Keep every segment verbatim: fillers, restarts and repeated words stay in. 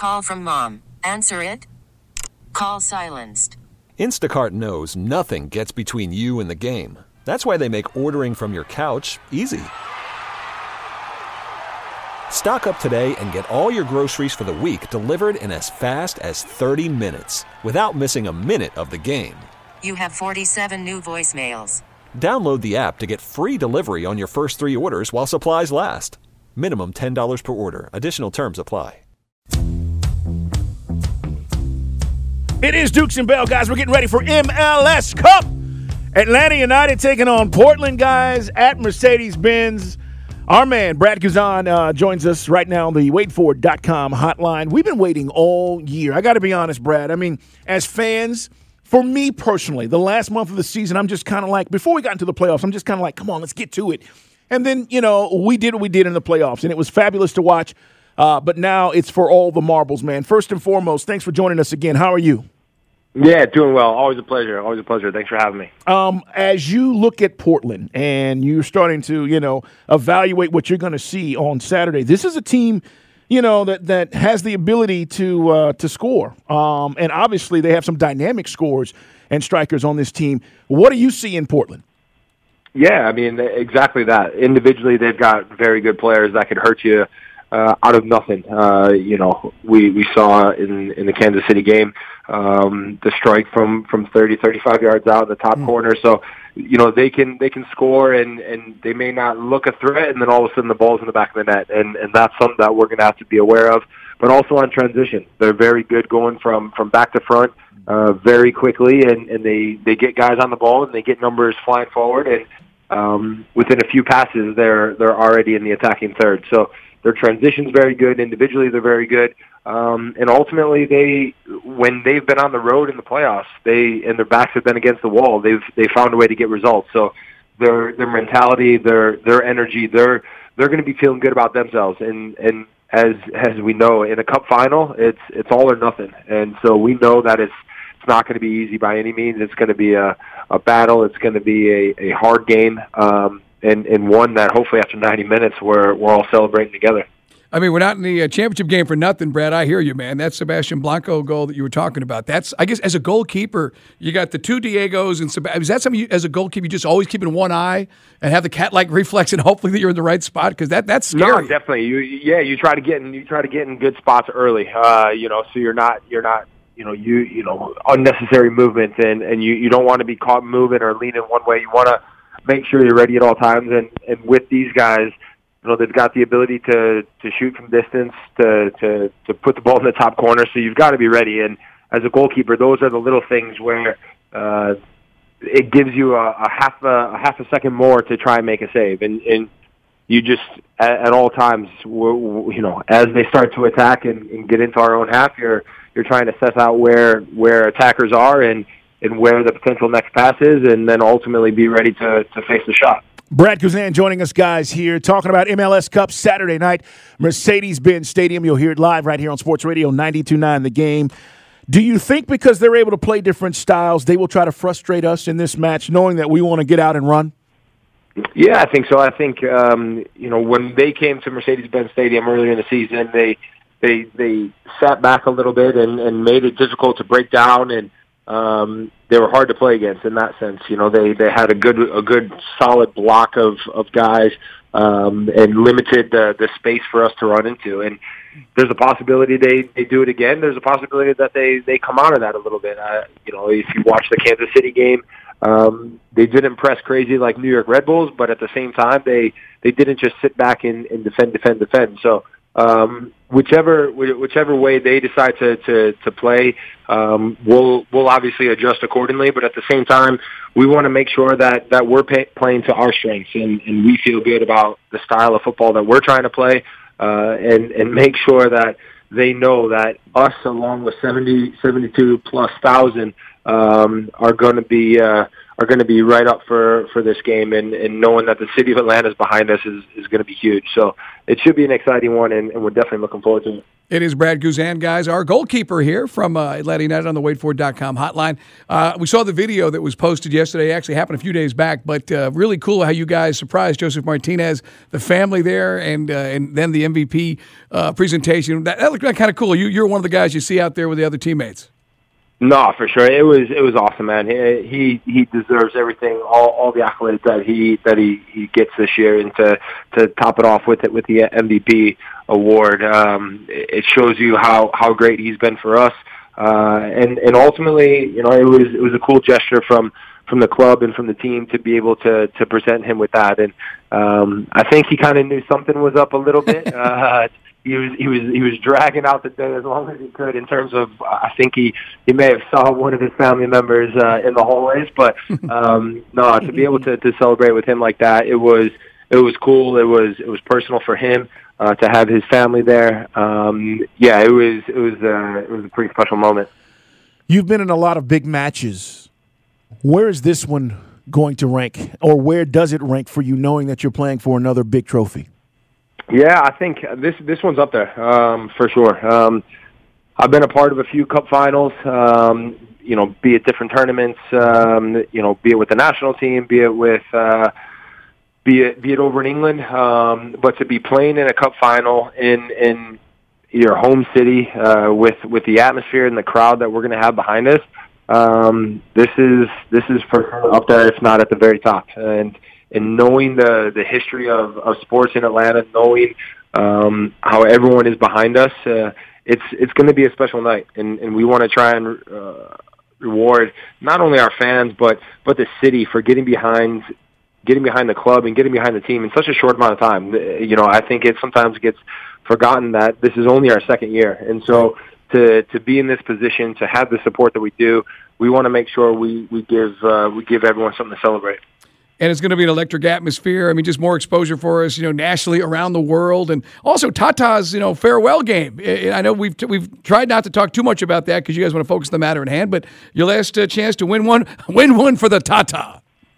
Call from mom. Answer it. Call silenced. Instacart knows nothing gets between you and the game. That's why they make ordering from your couch easy. Stock up today and get all your groceries for the week delivered in as fast as thirty minutes without missing a minute of the game. You have forty-seven new voicemails. Download the app to get free delivery on your first three orders while supplies last. Minimum ten dollars per order. Additional terms apply. It is Dukes and Bell, guys. We're getting ready for M L S Cup. Atlanta United taking on Portland, guys, at Mercedes-Benz. Our man, Brad Guzan, uh, joins us right now on the wait for it dot com hotline. We've been waiting all year. I got to be honest, Brad. I mean, as fans, for me personally, the last month of the season, I'm just kind of like, before we got into the playoffs, I'm just kind of like, come on, let's get to it. And then, you know, we did what we did in the playoffs, and it was fabulous to watch. Uh, but now it's for all the marbles, man. First and foremost, thanks for joining us again. How are you? Yeah, doing well. Always a pleasure. Always a pleasure. Thanks for having me. Um, as you look at Portland and you're starting to, you know, evaluate what you're going to see on Saturday, this is a team, you know, that, that has the ability to uh, to score. Um, and obviously they have some dynamic scores and strikers on this team. What do you see in Portland? Yeah, I mean, exactly that. Individually, they've got very good players that could hurt you uh, out of nothing. Uh, you know, we, we saw in, in the Kansas City game, um, the strike from, from thirty, thirty-five yards out in the top mm. corner. So, you know, they can, they can score and, and they may not look a threat, and then all of a sudden the ball's in the back of the net. And, and that's something that we're going to have to be aware of. But also on transition, they're very good going from, from back to front uh, very quickly, and, and they, they get guys on the ball and they get numbers flying forward. And um, within a few passes, they're they're already in the attacking third. So their transition's very good. Individually, they're very good. Um, and ultimately, they when they've been on the road in the playoffs, they and their backs have been against the wall. They've they found a way to get results. So their their mentality, their their energy, they're they're going to be feeling good about themselves. And and as as we know, in a cup final, it's it's all or nothing. And so we know that it's it's not going to be easy by any means. It's going to be a a battle. It's going to be a a hard game. Um, and and one that hopefully after ninety minutes we're we're all celebrating together. I mean, we're not in the uh, championship game for nothing, Brad. I hear you, man. That Sebastian Blanco goal that you were talking about, that's, I guess, as a goalkeeper, you got the two Diegos. And Seb- is that something, you, as a goalkeeper, you just always keep in one eye and have the cat-like reflex and hopefully that you're in the right spot? Because that, that's scary. No, definitely. You, yeah, you try to get in, you try to get in good spots early, uh, you know, so you're not, you're not, you know, you, you know, unnecessary movement, and, and you, you don't want to be caught moving or leaning one way. You want to make sure you're ready at all times. And, and with these guys, you know, they've got the ability to, to shoot from distance, to, to, to put the ball in the top corner, so you've got to be ready. And as a goalkeeper, those are the little things where uh, it gives you a, a half a, a half a second more to try and make a save. And, and you just, at, at all times, you know, as they start to attack and, and get into our own half, you're you're trying to assess out where where attackers are and, and where the potential next pass is, and then ultimately be ready to, to face the shot. Brad Guzan joining us, guys, here, talking about M L S Cup Saturday night, Mercedes-Benz Stadium. You'll hear it live right here on Sports Radio ninety-two point nine The Game. Do you think because they're able to play different styles, they will try to frustrate us in this match, knowing that we want to get out and run? Yeah, I think so. I think, um, you know, when they came to Mercedes-Benz Stadium earlier in the season, they they they sat back a little bit and, and made it difficult to break down, and um, they were hard to play against in that sense. You know, they, they had a good a good solid block of, of guys um, and limited the, the space for us to run into. And there's a possibility they, they do it again. There's a possibility that they, they come out of that a little bit. Uh, you know, if you watch the Kansas City game, um, they didn't press crazy like New York Red Bulls, but at the same time, they, they didn't just sit back and, and defend, defend, defend. So um, whichever whichever way they decide to to, to play, um, we'll we'll obviously adjust accordingly. But at the same time, we want to make sure that that we're pay, playing to our strengths, and, and we feel good about the style of football that we're trying to play, uh, and and make sure that they know that us, along with seventy, seventy-two plus thousand, um, are going to be uh, are going to be right up for, for this game, and, and knowing that the city of Atlanta is behind us is, is going to be huge. So it should be an exciting one, and, and we're definitely looking forward to it. It is Brad Guzan, guys, our goalkeeper here from uh, Atlanta United on the wait for it dot com hotline. Uh, we saw the video that was posted yesterday. It actually happened a few days back, but uh, really cool how you guys surprised Joseph Martinez, the family there, and uh, and then the M V P uh, presentation. That, that looked kind of cool. You, you're one of the guys you see out there with the other teammates. No, for sure. It was it was awesome, man. He he, he deserves everything, all, all the accolades that he that he, he gets this year, and to to top it off with it with the M V P award. Um, it shows you how, how great he's been for us, uh, and and ultimately, you know, it was it was a cool gesture from from the club and from the team to be able to to present him with that. And um, I think he kind of knew something was up a little bit. Uh, He was he was he was dragging out the day as long as he could. In terms of, I think he, he may have saw one of his family members uh, in the hallways, but um, no, to be able to, to celebrate with him like that, it was it was cool. It was it was personal for him uh, to have his family there. Um, yeah, it was it was uh, it was a pretty special moment. You've been in a lot of big matches. Where is this one going to rank, or where does it rank for you, knowing that you're playing for another big trophy? Yeah, I think this this one's up there um, for sure. Um, I've been a part of a few Cup finals, um, you know, be it different tournaments, um, you know, be it with the national team, be it with, uh, be it be it over in England. Um, but to be playing in a Cup final in in your home city uh, with with the atmosphere and the crowd that we're going to have behind us, um, this is this is for sure up there, if not at the very top. And And knowing the, the history of, of sports in Atlanta, knowing um, how everyone is behind us, uh, it's it's going to be a special night, and, and we want to try and uh, reward not only our fans but but the city for getting behind getting behind the club and getting behind the team in such a short amount of time. You know, I think it sometimes gets forgotten that this is only our second year, and so to to be in this position, to have the support that we do, we want to make sure we we give uh, we give everyone something to celebrate. And it's going to be an electric atmosphere. I mean, just more exposure for us, you know, nationally, around the world. And also Tata's, you know, farewell game. I know we've we've tried not to talk too much about that because you guys want to focus on the matter at hand, but your last uh, chance to win one, win one for the Tata.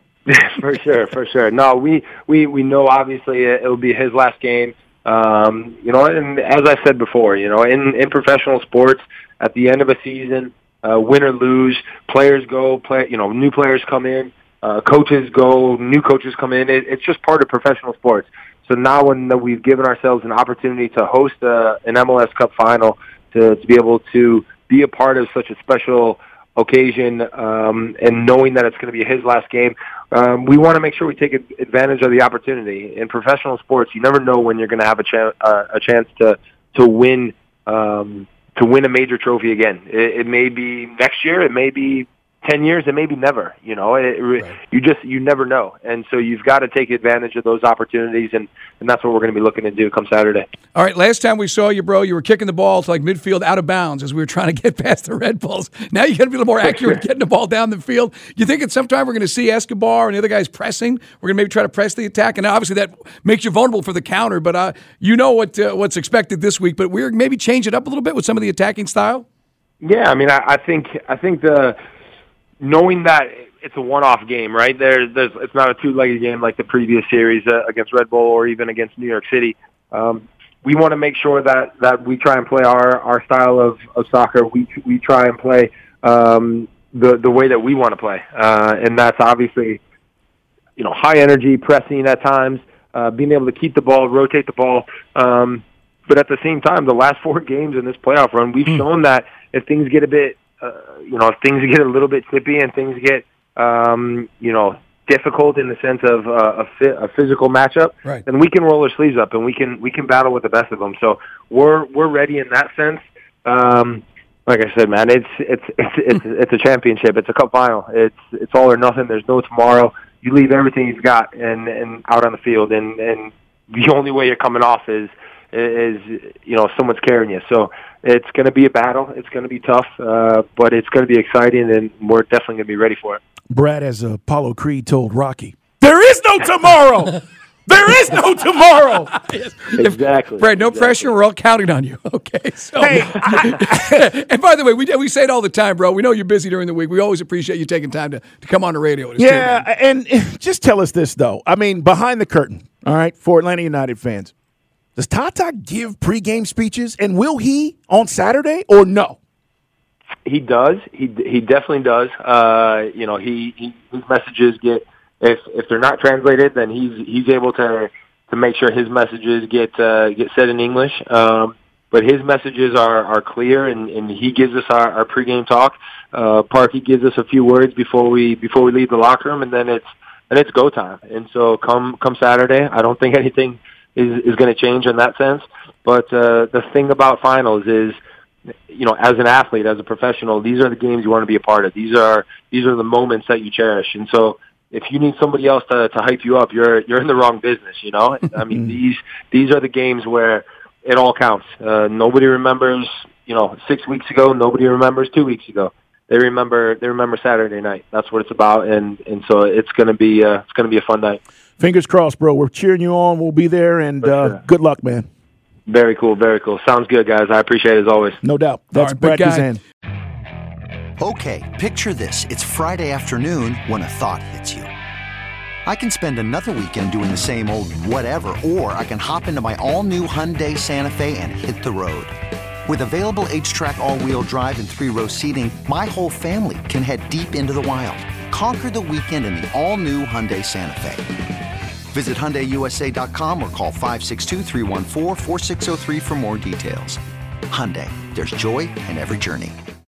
For sure, for sure. No, we, we, we know obviously it'll be his last game. Um, you know, and as I said before, you know, in, in professional sports, at the end of a season, uh, win or lose, players go, play, you know, new players come in. Uh, coaches go, new coaches come in. It, it's just part of professional sports. So now when we've given ourselves an opportunity to host a, an M L S Cup final, to, to be able to be a part of such a special occasion, um, and knowing that it's going to be his last game, um, we want to make sure we take advantage of the opportunity. In professional sports, you never know when you're going to have a, ch- uh, a chance to to win um, to win a major trophy again. It, it may be next year. It may be ten years, and maybe never, you know, it, right. you just, you never know. And so you've got to take advantage of those opportunities, and, and that's what we're going to be looking to do come Saturday. All right, last time we saw you, bro, you were kicking the ball to like midfield out of bounds as we were trying to get past the Red Bulls. Now you got to be a little more accurate getting the ball down the field. You think at some time we're going to see Escobar and the other guys pressing? We're going to maybe try to press the attack, and obviously that makes you vulnerable for the counter, but uh, you know what uh, what's expected this week, but we're maybe change it up a little bit with some of the attacking style? Yeah, I mean, I, I think I think the – knowing that it's a one-off game, right? There's, there's, it's not a two-legged game like the previous series uh, against Red Bull or even against New York City. Um, we want to make sure that, that we try and play our, our style of, of soccer. We we try and play um, the the way that we want to play, uh, and that's obviously, you know, high energy, pressing at times, uh, being able to keep the ball, rotate the ball. Um, but at the same time, the last four games in this playoff run, we've shown that if things get a bit Uh, you know, if things get a little bit chippy and things get, um, you know, difficult in the sense of uh, a, fi- a physical matchup, right, then we can roll our sleeves up and we can we can battle with the best of them. So we're we're ready in that sense. Um, like I said, man, it's it's it's it's, it's a championship. It's a cup final. It's it's all or nothing. There's no tomorrow. You leave everything you've got and and out on the field, and and the only way you're coming off is is you know someone's carrying you. So it's going to be a battle. It's going to be tough, uh, but it's going to be exciting, and we're definitely going to be ready for it. Brad, as Apollo Creed told Rocky, there is no tomorrow. There is no tomorrow. Exactly. Brad, no exactly. pressure. We're all counting on you. Okay. So, Hey, and by the way, we we say it all the time, bro. We know you're busy during the week. We always appreciate you taking time to, to come on the radio with us. Yeah, too, man. and just tell us this, though. I mean, behind the curtain, all right, for Atlanta United fans, does Tata give pregame speeches, and will he on Saturday or no? He does. He he definitely does. Uh, you know, he, he his messages get if if they're not translated, then he's he's able to to make sure his messages get uh, get said in English. Um, but his messages are, are clear, and, and he gives us our, our pregame talk. Uh, Parky gives us a few words before we before we leave the locker room, and then it's and it's go time. And so come come Saturday, I don't think anything is is going to change in that sense. But uh, the thing about finals is, you know, as an athlete, as a professional, these are the games you want to be a part of. These are these are the moments that you cherish. And so if you need somebody else to, to hype you up, you're you're in the wrong business, you know? I mean, these these are the games where it all counts. Uh, nobody remembers, you know, six weeks ago. Nobody remembers two weeks ago. They remember they remember Saturday night. That's what it's about, and, and so it's gonna be uh, it's gonna be a fun night. Fingers crossed, bro. We're cheering you on. We'll be there, and uh, sure. good luck, man. Very cool, very cool. Sounds good, guys. I appreciate it as always. No doubt. That's right, big Brad guy. Guzan. Okay, picture this. It's Friday afternoon when a thought hits you. I can spend another weekend doing the same old whatever, or I can hop into my all-new Hyundai Santa Fe and hit the road. With available H-Track all-wheel drive and three-row seating, my whole family can head deep into the wild. Conquer the weekend in the all-new Hyundai Santa Fe. Visit Hyundai U S A dot com or call five six two, three one four, four six zero three for more details. Hyundai, there's joy in every journey.